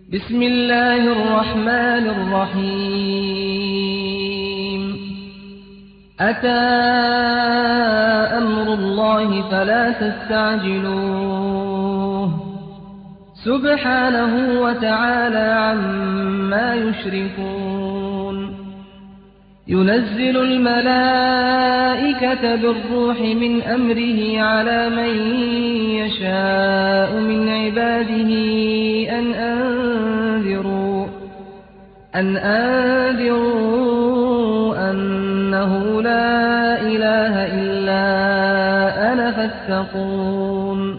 بسم الله الرحمن الرحيم أتى أمر الله فلا تستعجلوه سبحانه وتعالى عما يشركون ينزل الملائكة بالروح من أمره على من يشاء من عباده أن أنذروا أنه لا إله إلا أنا فاتقون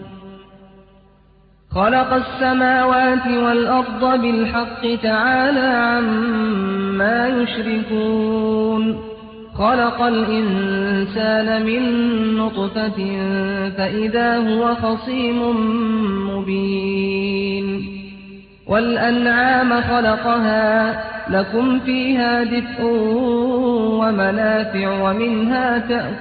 خلق السماوات والأرض بالحق تعالى عما يشركون خلق الإنسان من نطفة فإذا هو خصيم مبين والأنعام خلقها لكم فيها دفء ومنافع ومنها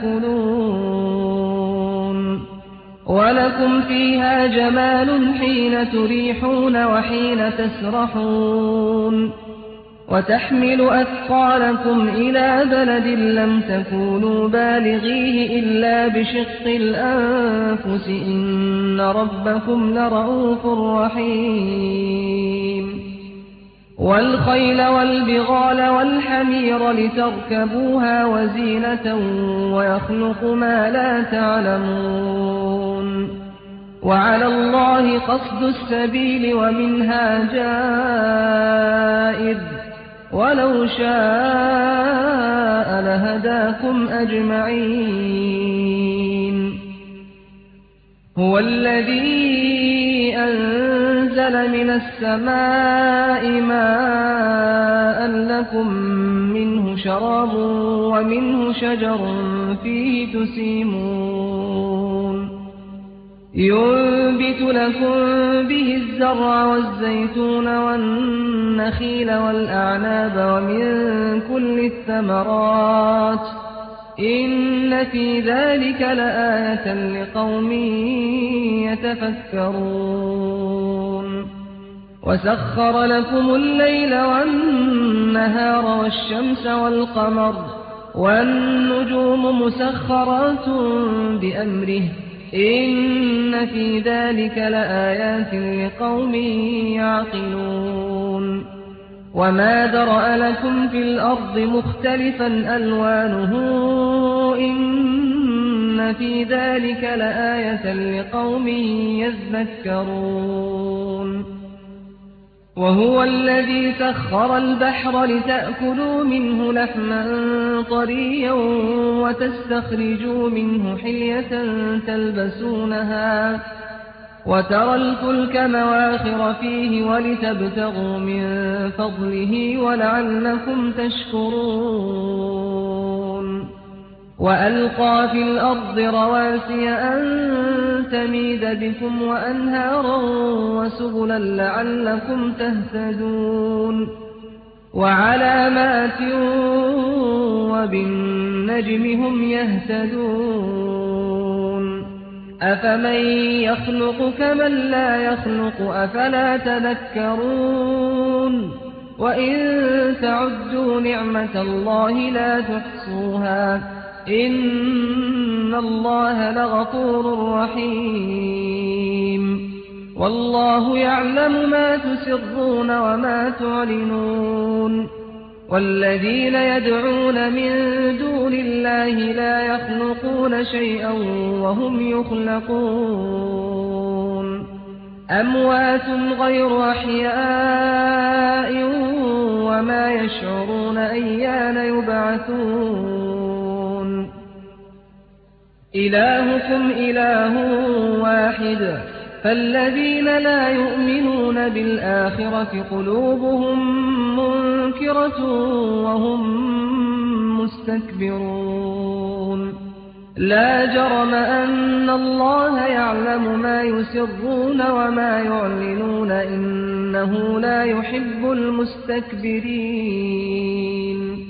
تأكلون ولكم فيها جمال حين تريحون وحين تسرحون وتحمل أثقالكم إلى بلد لم تكونوا بالغيه إلا بشق الأنفس إن ربكم لرءوف رحيم والخيل والبغال والحمير لتركبوها وزينة ويخلق ما لا تعلمون وعلى الله قصد السبيل ومنها جائر ولو شاء لهداكم أجمعين هو الذي أنزل من السماء ماء لكم منه شراب ومنه شجر فيه تسيمون ينبت لكم به الزرع والزيتون والنخيل والأعناب ومن كل الثمرات إن في ذلك لآية لقوم يتفكرون وسخر لكم الليل والنهار والشمس والقمر والنجوم مسخرات بأمره إن في ذلك لآيات لقوم يعقلون وما ذرأ لكم في الأرض مختلفا ألوانه إن في ذلك لآية لقوم يذكرون وهو الذي سخر البحر لتأكلوا منه لحما طريا وتستخرجوا منه حلية تلبسونها وترى الفلك مواخر فيه ولتبتغوا من فضله ولعلكم تشكرون وألقى في الأرض رواسي أن تميد بكم وأنهارا وسبلا لعلكم تهتدون وعلامات وبالنجم هم يهتدون أفمن يخلق كمن لا يخلق أفلا تذكرون وإن تعدوا نعمة الله لا تحصوها إن الله لغفور رحيم والله يعلم ما تسرون وما تعلنون والذين يدعون من دون الله لا يخلقون شيئا وهم يخلقون أموات غير أحياء وما يشعرون أيان يبعثون إلهكم إله واحد فالذين لا يؤمنون بالآخرة قلوبهم منكرة وهم مستكبرون لا جرم أن الله يعلم ما يسرون وما يعلنون إنه لا يحب المستكبرين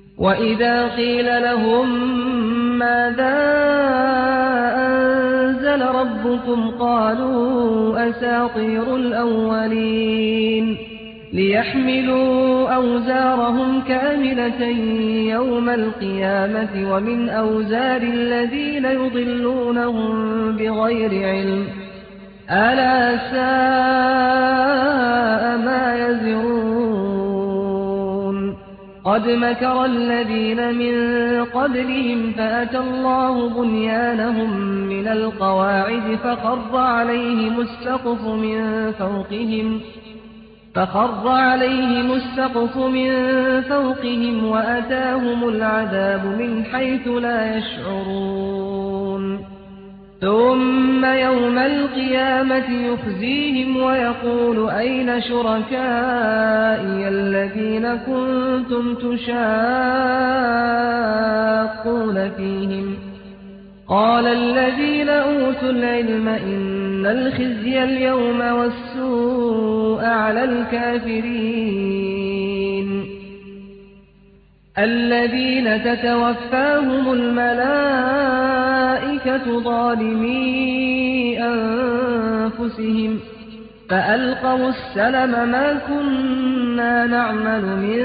وإذا قيل لهم ماذا أنزل أنزل ربكم قالوا أساطير الأولين ليحملوا أوزارهم كاملة يوم القيامة ومن أوزار الذين يضلونهم بغير علم ألا ساء ما يزرون قد مكر الذين من قبلهم فأتى الله بنيانهم من القواعد فخر عليهم السقف من فوقهم وأتاهم العذاب من حيث لا يشعرون ثم يوم القيامة يخزيهم ويقول أين شركائي الذين كنتم تشاقون فيهم قال الذين أوتوا العلم إن الخزي اليوم والسوء على الكافرين الذين تتوفاهم الملائكة ظالمي أنفسهم فألقوا السلم ما كنا نعمل من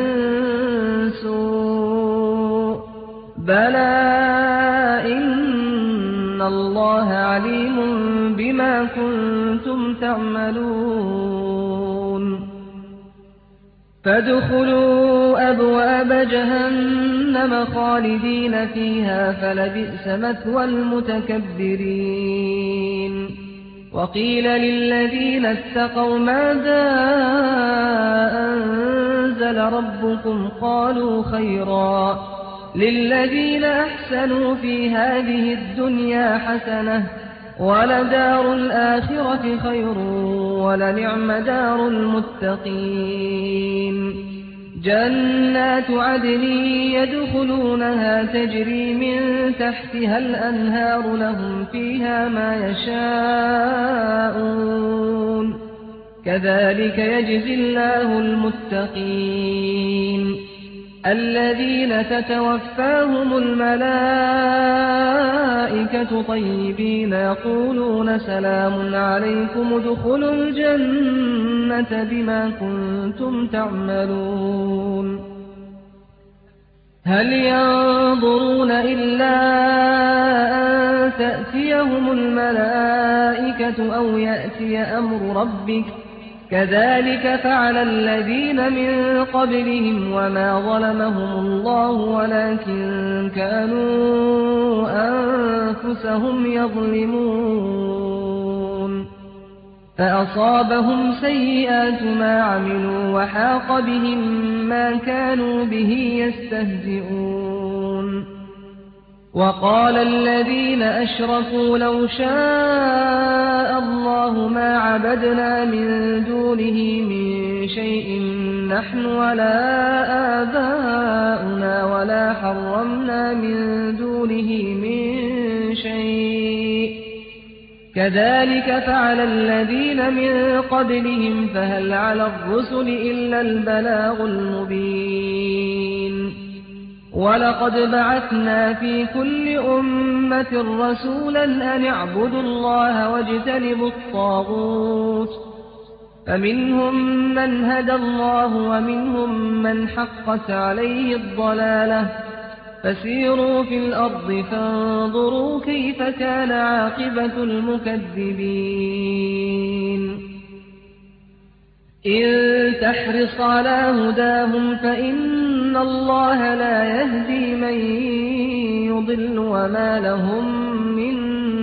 سوء بلى إن الله عليم بما كنتم تعملون فادخلوا أبواب جهنم خالدين فيها فلبئس مثوى المتكبرين وقيل للذين اتقوا ماذا أنزل ربكم قالوا خيرا للذين أحسنوا في هذه الدنيا حسنة ولدار الآخرة خير ولنعم دار المتقين جنات عدن يدخلونها تجري من تحتها الأنهار لهم فيها ما يشاءون كذلك يجزي الله المتقين الذين تتوفاهم الملائكة طيبين يقولون سلام عليكم ادخلوا الجنة بما كنتم تعملون هل ينظرون إلا أن تأتيهم الملائكة أو يأتي أمر ربك كذلك فعل الذين من قبلهم وما ظلمهم الله ولكن كانوا أنفسهم يظلمون فأصابهم سيئات ما عملوا وحاق بهم ما كانوا به يستهزئون وقال الذين أشركوا لو شاء الله ما عبدنا من دونه من شيء نحن ولا آباؤنا ولا حرمنا من دونه من شيء كذلك فعل الذين من قبلهم فهل على الرسل إلا البلاغ المبين ولقد بعثنا في كل أمة رسولا أن اعبدوا الله واجتنبوا الطاغوت فمنهم من هدى الله ومنهم من حقت عليه الضلالة فسيروا في الأرض فانظروا كيف كان عاقبة المكذبين إن تحرص على هداهم فإن الله لا يهدي من يضل وما لهم من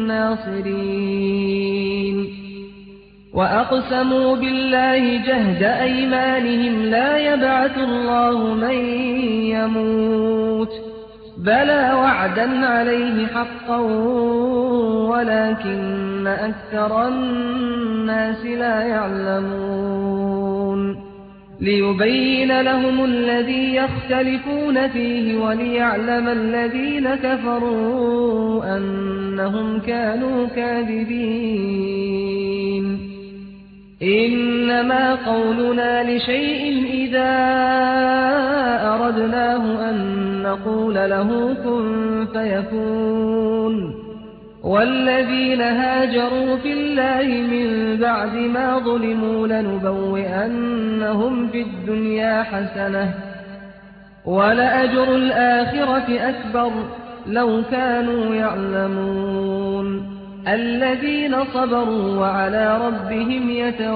ناصرين وأقسموا بالله جهد أيمانهم لا يبعث الله من يموت بلى وعدا عليه حقا ولكن أكثر الناس لا يعلمون ليبين لهم الذي يختلفون فيه وليعلم الذين كفروا أنهم كانوا كاذبين إنما قولنا لشيء إذا أردناه أن نقول له كن فيكون والذين هاجروا في الله من بعد ما ظلموا لنبوئنهم في الدنيا حسنة ولأجر الآخرة أكبر لو كانوا يعلمون الذين صبروا وعلى ربهم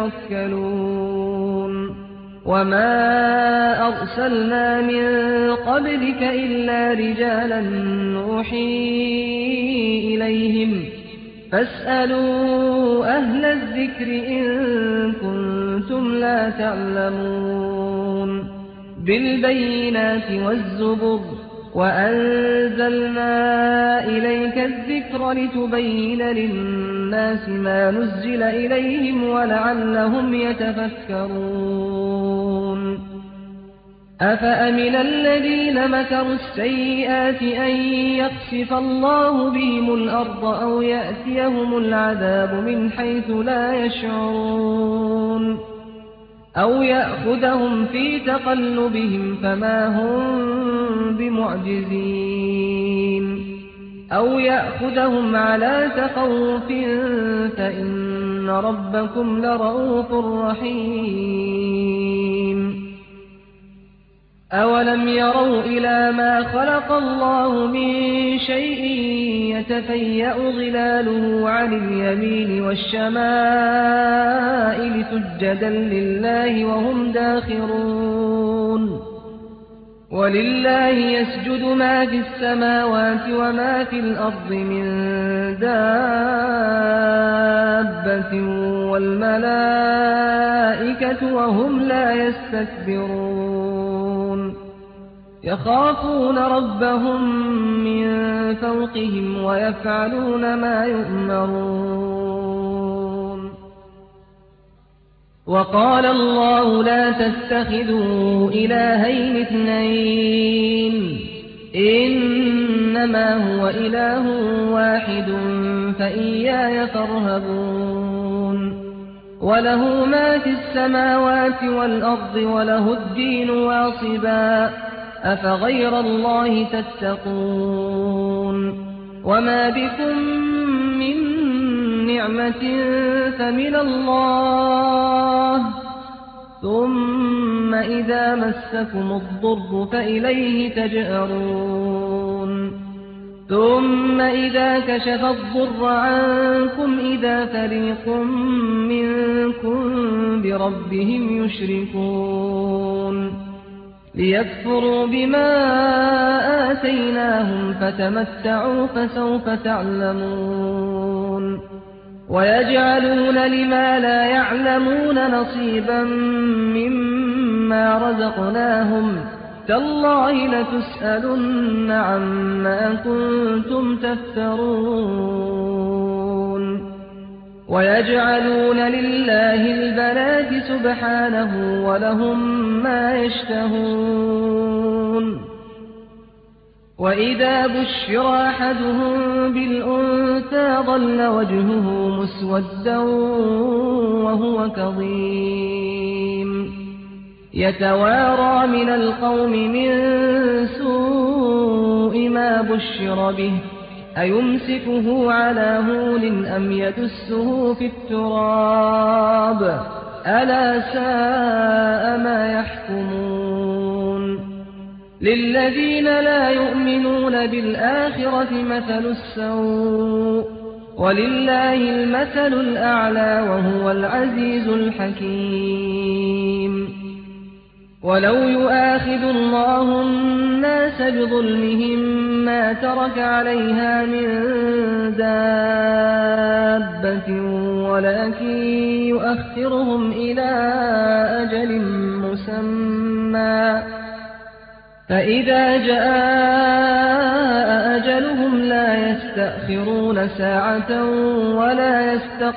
يتوكلون وما أرسلنا من قبلك إلا رجالا نوحي إليهم فاسألوا أهل الذكر إن كنتم لا تعلمون بالبينات والزبر وأنزلنا إليك الذكر لتبين للناس ما نزل إليهم ولعلهم يتفكرون أفأمن الذين مكروا السيئات أن يخسف الله بهم الأرض أو يأتيهم العذاب من حيث لا يشعرون أو يأخذهم في تقلبهم فما هم بمعجزين أو يأخذهم على تخوف فإن ربكم لرءوف رحيم أولم يروا إلى ما خلق الله من شيء يتفيأ ظلاله عن اليمين والشمائل سجدا لله وهم داخرون ولله يسجد ما في السماوات وما في الأرض من دابة والملائكة وهم لا يستكبرون يخافون ربهم من فوقهم ويفعلون ما يؤمرون وقال الله لا تتخذوا إلهين اثنين إنما هو إله واحد فإياي فارهبون وله ما في السماوات والأرض وله الدين واصبا أفغير الله تتقون وما بكم من نعمة فمن الله ثم إذا مسكم الضر فإليه تجأرون ثم إذا كشف الضر عنكم إذا فريق منكم بربهم يشركون ليكفروا بما آتيناهم فتمتعوا فسوف تعلمون ويجعلون لما لا يعلمون نصيبا مما رزقناهم تالله لتسألن عما كنتم تفترون ويجعلون لله البنات سبحانه ولهم ما يشتهون وإذا بشر أحدهم بالأنثى ظل وجهه مسودا وهو كظيم يتوارى من القوم من سوء ما بشر به أيمسكه على هون أم يدسه في التراب ألا ساء ما يحكمون للذين لا يؤمنون بالآخرة مثل السوء ولله المثل الأعلى وهو العزيز الحكيم ولو يؤاخذ الله الناس بظلمهم ما ترك عليها من دابة ولكن يؤخرهم إلى أجل مسمى فإذا جاء أجلهم لا يستأخرون ساعة ولا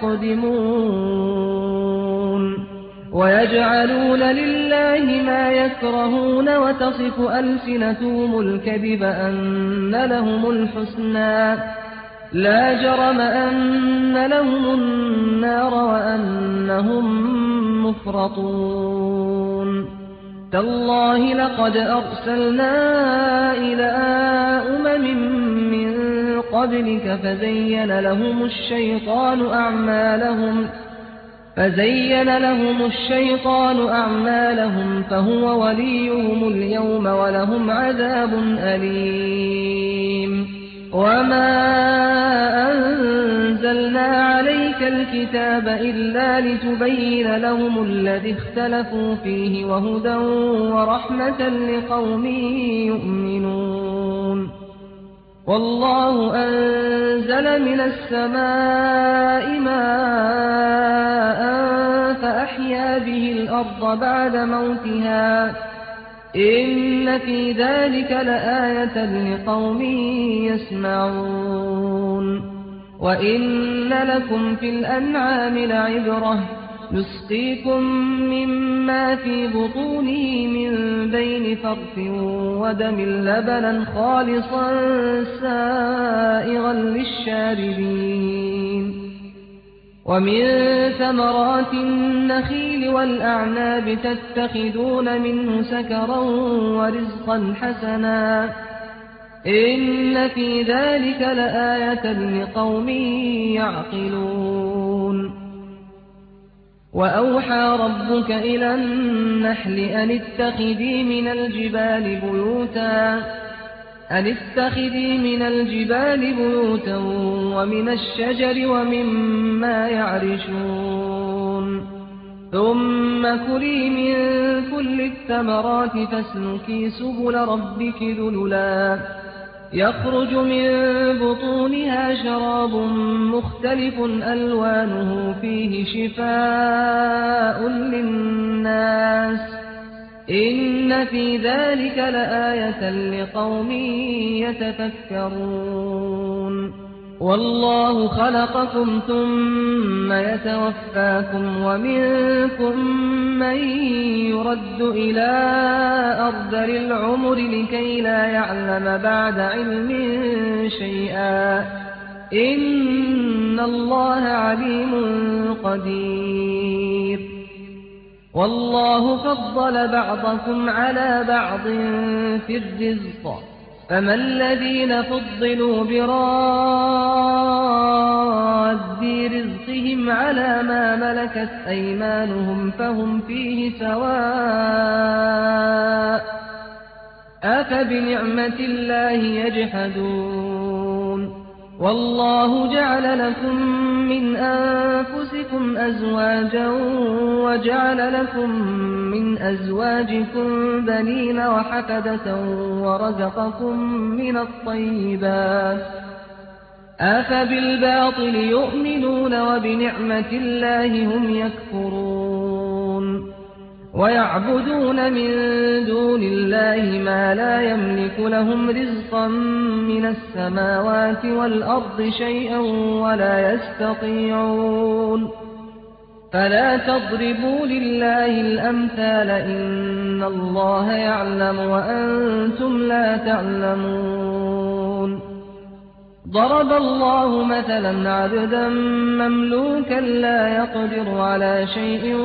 يستقدمون ويجعلون لله ما يكرهون وتصف ألسنتهم الكذب أن لهم الحسنى لا جرم أن لهم النار وأنهم مفرطون تالله لقد أرسلنا إلى أمم من قبلك فزين لهم الشيطان أعمالهم فهو وليهم اليوم ولهم عذاب أليم وما أنزلنا عليك الكتاب إلا لتبين لهم الذي اختلفوا فيه وهدى ورحمة لقوم يؤمنون والله أنزل من السماء ماء فأحيا به الأرض بعد موتها إن في ذلك لآية لقوم يسمعون وإن لكم في الأنعام لعبرة نسقيكم مما في بطونه من بين فرث ودم لبنا خالصا سائغا للشاربين ومن ثمرات النخيل والأعناب تتخذون منه سكرا ورزقا حسنا إن في ذلك لآية لقوم يعقلون وأوحى ربك إلى النحل أن اتخذي من الجبال بيوتا ومن الشجر ومما يعرشون ثم كلي من كل الثمرات فاسلكي سبل ربك ذللا يخرج من بطونها شراب مختلف ألوانه فيه شفاء للناس إن في ذلك لآية لقوم يتفكرون والله خلقكم ثم يتوفاكم ومنكم من يرد إلى أرذل العمر لكي لا يعلم بعد علم شيئا إن الله عليم قدير والله فضل بعضكم على بعض في الرزق فما الذين فضلوا براد رزقهم على ما ملكت أيمانهم فهم فيه سواء أفبنعمة الله يجحدون والله جعل لكم من أنفسكم أزواجا وجعل لكم من أزواجكم بنين وحفدة ورزقكم من الطيبات أفبالباطل يؤمنون وبنعمة الله هم يكفرون ويعبدون من دون الله ما لا يملك لهم رزقا من السماوات والأرض شيئا ولا يستطيعون فلا تضربوا لله الأمثال إن الله يعلم وأنتم لا تعلمون ضرب الله مثلا عبدا مملوكا لا يقدر على شيء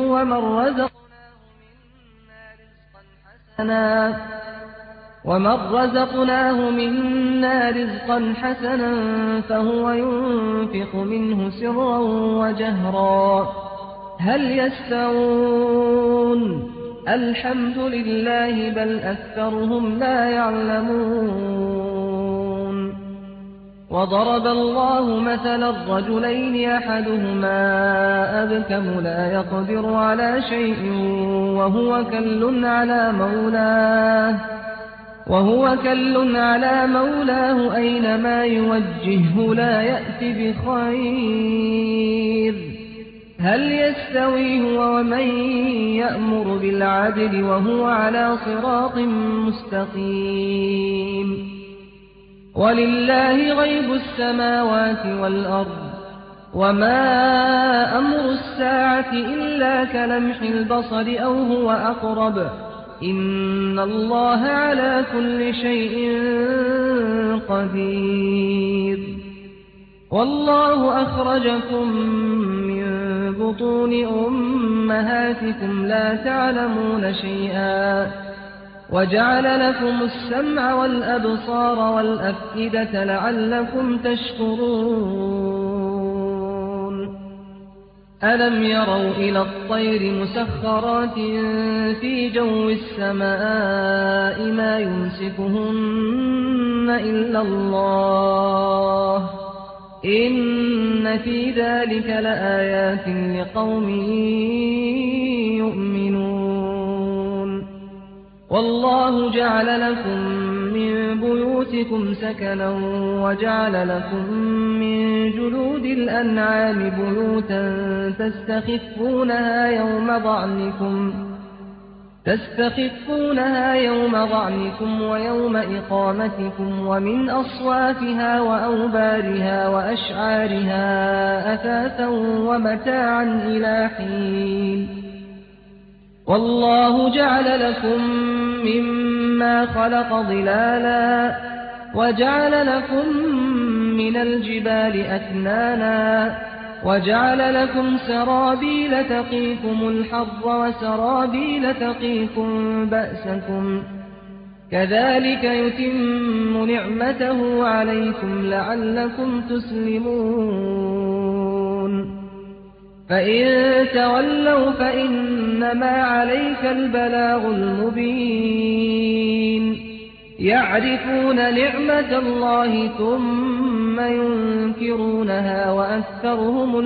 ومن رزقناه منا رزقا حسنا فهو ينفق منه سرا وجهرا هل يستوون الحمد لله بل أكثرهم لا يعلمون وضرب الله مثلا الرجلين أحدهما أبكم لا يقدر على شيء وهو كل على مولاه أينما يوجهه لا يأتي بخير هل يستوي هو ومن يأمر بالعدل وهو على صراط مستقيم ولله غيب السماوات والأرض وما أمر الساعة إلا كلمح البصر أو هو أقرب إن الله على كل شيء قدير والله أخرجكم من بطون أمهاتكم لا تعلمون شيئا وجعل لكم السمع والأبصار والأفئدة لعلكم تشكرون ألم يروا إلى الطير مسخرات في جو السماء ما يمسكهن إلا الله إن في ذلك لآيات لقوم يؤمنون والله جعل لكم من بيوتكم سكنا وجعل لكم من جلود الأنعام بيوتا تستخفونها يوم ضعنكم ويوم إقامتكم ومن أصوافها وأوبارها وأشعارها أثاثا ومتاعا إلى حين والله جعل لكم مما خلق ظلالا وجعل لكم من الجبال أكنانا وجعل لكم سرابيل تقيكم الحر وسرابيل تقيكم بأسكم كذلك يتم نعمته عليكم لعلكم تسلمون فإن تولوا فإنما عليك البلاغ المبين يعرفون نعمة الله ثم ينكرونها وأكثرهم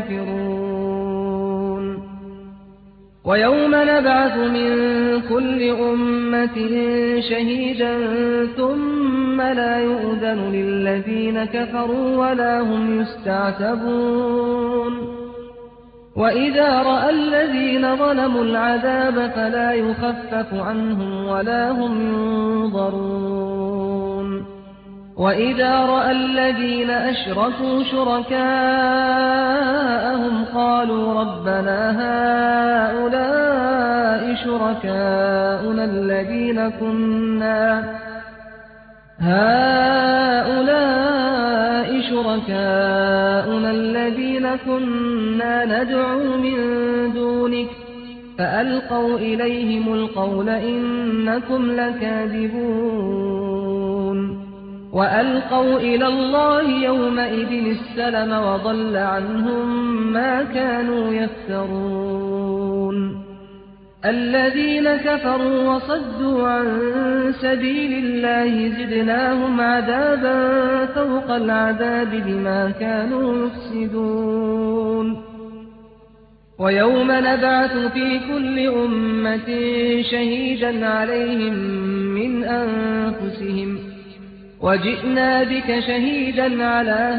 الكافرون ويوم نبعث من كل أمة شهيدا ثم لا يؤذن للذين كفروا ولا هم يستعتبون وإذا رأى الذين ظلموا العذاب فلا يخفف عنهم ولا هم ينظرون وإذا رأى الذين أشركوا شركاءهم قالوا ربنا هؤلاء شركاؤنا الذين كنا ندعو من دونك فألقوا إليهم القول إنكم لكاذبون وألقوا إلى الله يومئذ السلم وضل عنهم ما كانوا يفترون الذين كفروا وصدوا عن سبيل الله زدناهم عذابا فوق العذاب بما كانوا يفسدون ويوم نبعث في كل أمة شهيدا عليهم من أنفسهم وجئنا بك شهيدا على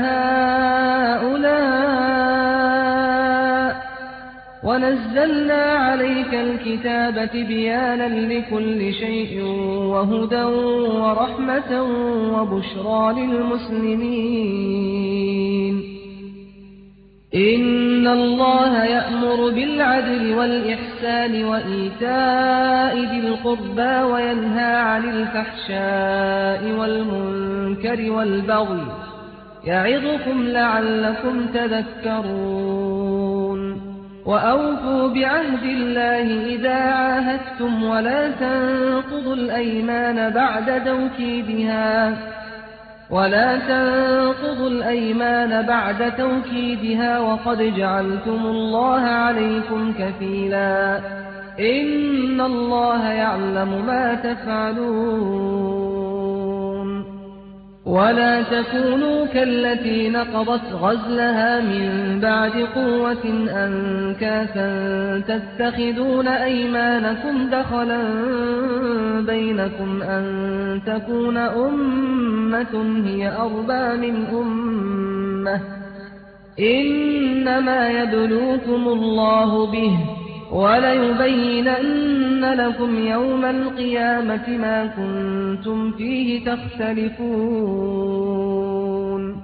هؤلاء ونزلنا عليك الكتاب تبيانا لكل شيء وهدى ورحمة وبشرى للمسلمين إن الله يأمر بالعدل والإحسان وإيتاء ذي القربى وينهى عن الفحشاء والمنكر والبغي يعظكم لعلكم تذكرون وأوفوا بعهد الله إذا عاهدتم ولا تنقضوا الأيمان بعد توكيدها وقد جعلتم الله عليكم كفيلا إن الله يعلم ما تفعلون ولا تكونوا كالتي نقضت غزلها من بعد قوة أنكاثا تتخذون أيمانكم دخلا بينكم أن تكون أمة هي أربى من أمة إنما يبلوكم الله به وليبينن لكم يوم القيامة ما كنتم فيه تختلفون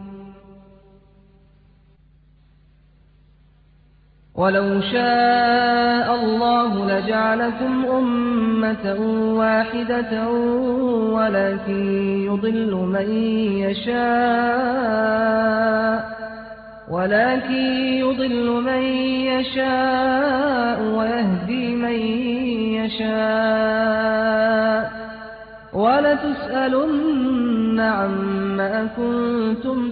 ولو شاء الله لجعلكم أمة واحدة ولكن يضل من يشاء ويهدي من يشاء وَلَتُسْأَلُنَّ عَمَّا كُنتُمْ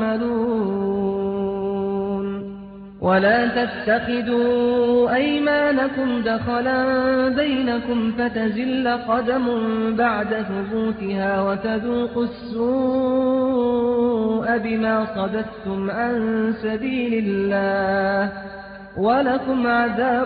تَعْمَلُونَ وَلَا تَتَّخِذُوا أَيْمَانَكُمْ دَخَلًا بَيْنَكُمْ فَتَزِلَّ قَدَمٌ بَعْدَ ثُبُوتِهَا وَتَذُوقُوا السُّوءَ بِمَا صَدَدتُّمْ عَن سَبِيلِ اللَّهِ وَلَكُمْ عَذَابٌ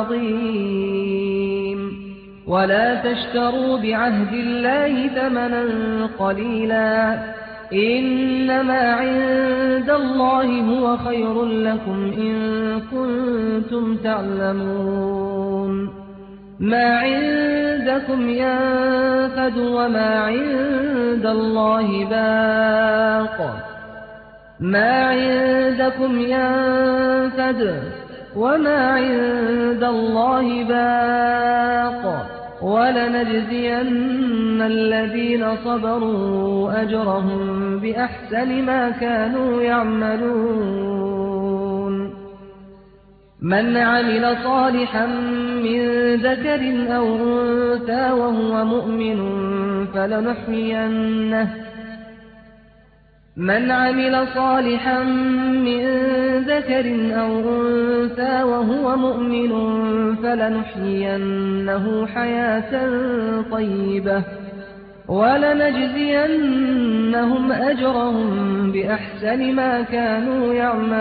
عَظِيمٌ وَلَا تَشْتَرُوا بِعَهْدِ اللَّهِ ثَمَنًا قَلِيلًا إِنَّمَا عِندَ اللَّهِ هُوَ خَيْرٌ لَّكُمْ إِن كُنتُمْ تعلمون مَا عِندَكُمْ يَنفَدُ وَمَا عِندَ اللَّهِ باقٍ مَا عِندَكُمْ يَنفَدُ وَمَا عِندَ اللَّهِ باقٍ وَلَنَجْزِيَنَّ الَّذِينَ صَبَرُوا أَجْرَهُم بِأَحْسَنِ مَا كَانُوا يَعْمَلُونَ مَنْ عَمِلَ صَالِحًا مِّن ذَكَرٍ أَوْ أُنثَىٰ وَهُوَ مُؤْمِنٌ فَلَنُحْيِيَنَّهُ حَيَاةً طَيِّبَةً وَلَنَجْزِيَنَّهُمْ أَجْرَهُم بِأَحْسَنِ مَا كَانُوا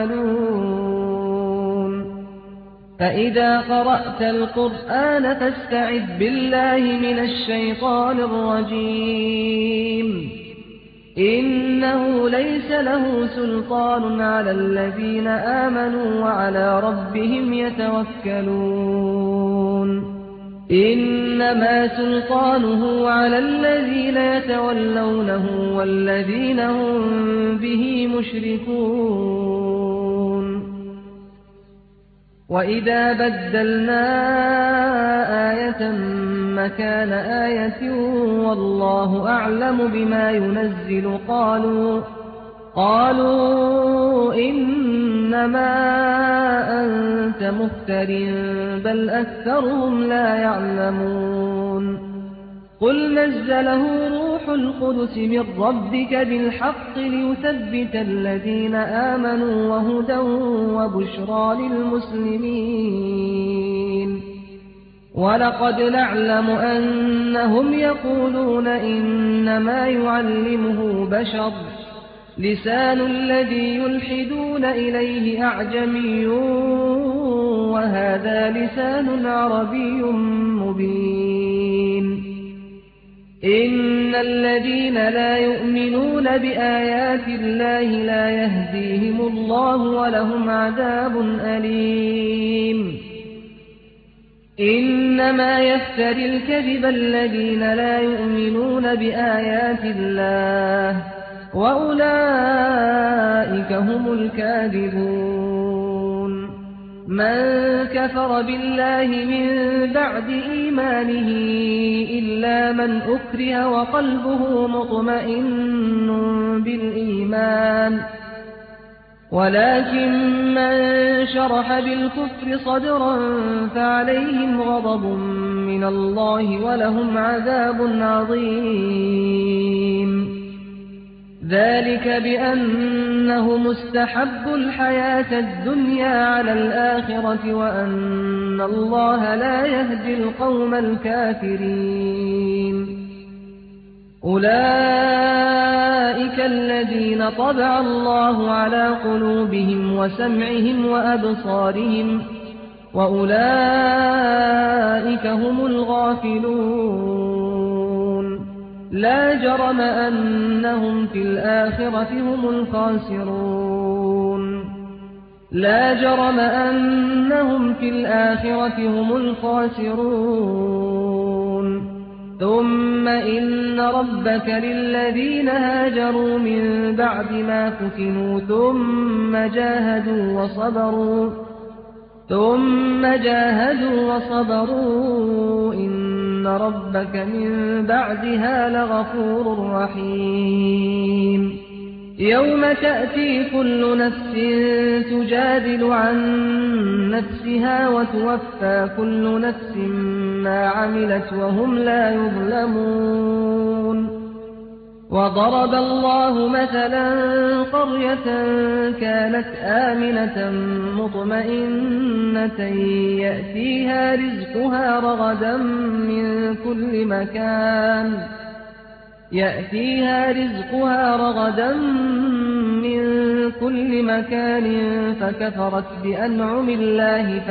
يَعْمَلُونَ فَإِذَا قَرَأْتَ الْقُرْآنَ فَاسْتَعِذْ بِاللَّهِ مِنَ الشَّيْطَانِ الرَّجِيمِ إِنَّهُ لَيْسَ لَهُ سُلْطَانٌ عَلَى الَّذِينَ آمَنُوا وَعَلَىٰ رَبِّهِمْ يَتَوَكَّلُونَ إِنَّمَا سُلْطَانُهُ عَلَى الَّذِينَ يَتَوَلَّوْنَهُ وَالَّذِينَ هُم بِهِ مُشْرِكُونَ وَإِذَا بَدَّلْنَا آيَةً مَّكَانَ آيَةٍ وَاللَّهُ أَعْلَمُ بِمَا يُنَزِّلُ قَالُوا إِنَّمَا أَنتَ مُفْتَرٍ بَلْ أَكْثَرُهُمْ لَا يَعْلَمُونَ قُلْ نَزَّلَهُ رُوحُ الْقُدُسِ مِن رَّبِّكَ بِالْحَقِّ لِيُثَبِّتَ الَّذِينَ آمَنُوا وَهُدًى وَبُشْرَىٰ لِلْمُسْلِمِينَ وَلَقَدْ نَعْلَمُ أَنَّهُمْ يَقُولُونَ إِنَّمَا يُعَلِّمُهُ بَشَرٌ لِّسَانُ الَّذِي يُلْحِدُونَ إِلَيْهِ أَعْجَمِيٌّ وَهَٰذَا لِسَانٌ عَرَبِيٌّ مُّبِينٌ إِنَّ الَّذِينَ لَا يُؤْمِنُونَ بِآيَاتِ اللَّهِ لَا يَهْدِيهِمُ اللَّهُ وَلَهُمْ عَذَابٌ أَلِيمٌ إِنَّمَا يَفْتَرِي الْكَذِبَ الَّذِينَ لَا يُؤْمِنُونَ بِآيَاتِ اللَّهِ وَأُولَٰئِكَ هُمُ الْكَاذِبُونَ مَن كَفَرَ بِاللَّهِ مِن بَعْدِ إِيمَانِهِ إِلَّا مَنْ أُكْرِهَ وَقَلْبُهُ مُطْمَئِنٌّ بِالْإِيمَانِ وَلَٰكِن مَّن شَرَحَ بِالْكُفْرِ صَدْرًا فَعَلَيْهِمْ غَضَبٌ مِّنَ اللَّهِ وَلَهُمْ عَذَابٌ عَظِيمٌ ذَٰلِكَ بِأَنَّهُمُ اسْتَحَبُّوا الْحَيَاةَ الدُّنْيَا عَلَى الْآخِرَةِ وَأَنَّ اللَّهَ لَا يَهْدِي الْقَوْمَ الْكَافِرِينَ أُولَٰئِكَ الَّذِينَ طَبَعَ اللَّهُ عَلَىٰ قُلُوبِهِمْ وَسَمْعِهِمْ وَأَبْصَارِهِمْ وَأُولَٰئِكَ هُمُ الْغَافِلُونَ لَا جَرَمَ أَنَّهُمْ فِي الْآخِرَةِ هُمُ الْخَاسِرُونَ لَا جَرَمَ أَنَّهُمْ فِي الْآخِرَةِ هُمُ الْخَاسِرُونَ ثُمَّ إِنَّ رَبَّكَ لِلَّذِينَ هَاجَرُوا مِن بَعْدِ مَا فُتِنُوا ثُمَّ جَاهَدُوا وَصَبَرُوا إِنَّ رَبَّكَ مِن بَعْدِهَا لَغَفُورٌ رَّحِيمٌ يَوْمَ تَأْتِي كُلُّ نَفْسٍ تُجَادِلُ عَن نَّفْسِهَا وَتُوَفَّىٰ كُلُّ نَفْسٍ ما عملت وهم لا يظلمون وضرب الله مثلا قرية كانت آمنة مطمئنة يأتيها رغدا من كل مكان فكفرت بأنعم الله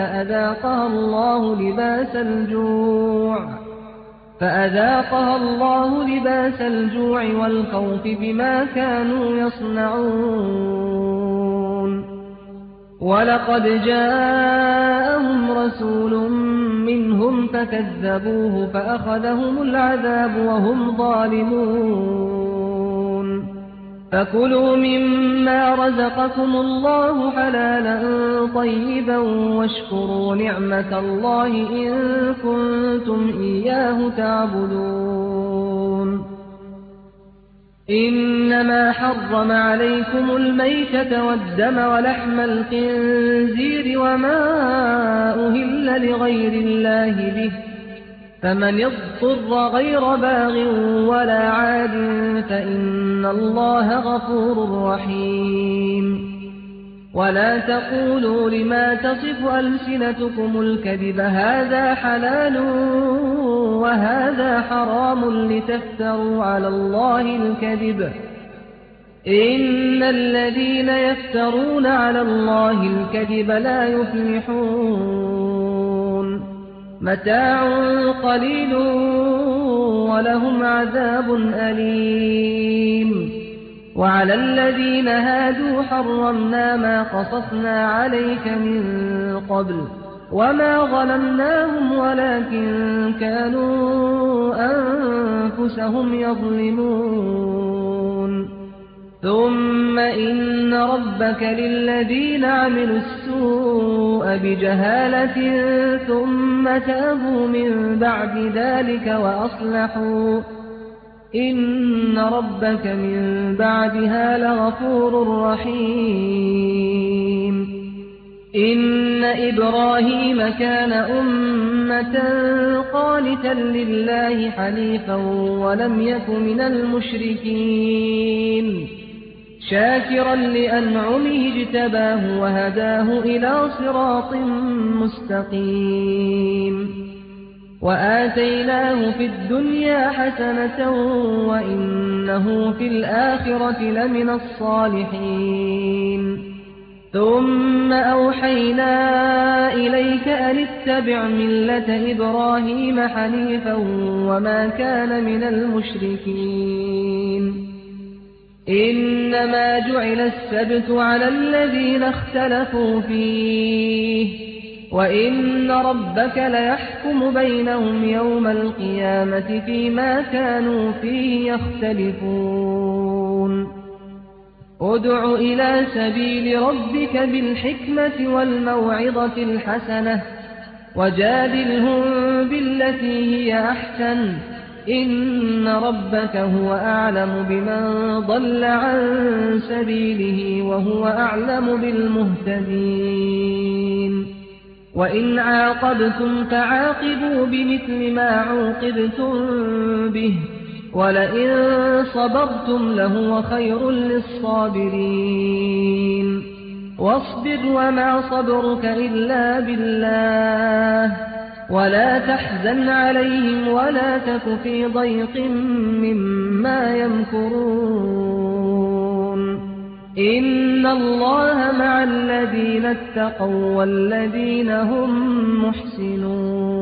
فأذاقها الله لباس الجوع والخوف بما كانوا يصنعون ولقد جاءهم رسول منهم فكذبوه فأخذهم العذاب وهم ظالمون فكلوا مما رزقكم الله حلالا طيبا واشكروا نعمة الله إن كنتم إياه تعبدون إنما حرم عليكم الميتة والدم ولحم الخنزير وما أهل لغير الله به فمن اضطر غير باغ ولا عاد فإن الله غفور رحيم ولا تقولوا لما تصف ألسنتكم الكذب هذا حلال وهذا حرام لتفتروا على الله الكذب إن الذين يفترون على الله الكذب لا يفلحون متاع قليل ولهم عذاب أليم وعلى الذين هادوا حرمنا ما قصصنا عليك من قبل وما ظلمناهم ولكن كانوا أنفسهم يظلمون ثم إن ربك للذين عملوا السوء بجهالة ثم تابوا من بعد ذلك وأصلحوا إن ربك من بعدها لغفور رحيم إن إبراهيم كان أمة قانتا لله حنيفا ولم يك من المشركين شاكرا لأنعمه اجتباه وهداه إلى صراط مستقيم وآتيناه في الدنيا حسنة وإنه في الآخرة لمن الصالحين ثم أوحينا إليك أن اتبع ملة إبراهيم حنيفا وما كان من المشركين إنما جعل السبت على الذين اختلفوا فيه وإن ربك ليحكم بينهم يوم القيامة فيما كانوا فيه يختلفون ادع إلى سبيل ربك بالحكمة والموعظة الحسنة وجادلهم بالتي هي أحسن إن ربك هو أعلم بمن ضل عن سبيله وهو أعلم بالمهتدين وإن عاقبتم فعاقبوا بمثل ما عوقبتم به ولئن صبرتم لهو خير للصابرين واصبر وما صبرك إلا بالله ولا تحزن عليهم ولا تك في ضيق مما يمكرون إن الله مع الذين اتقوا والذين هم محسنون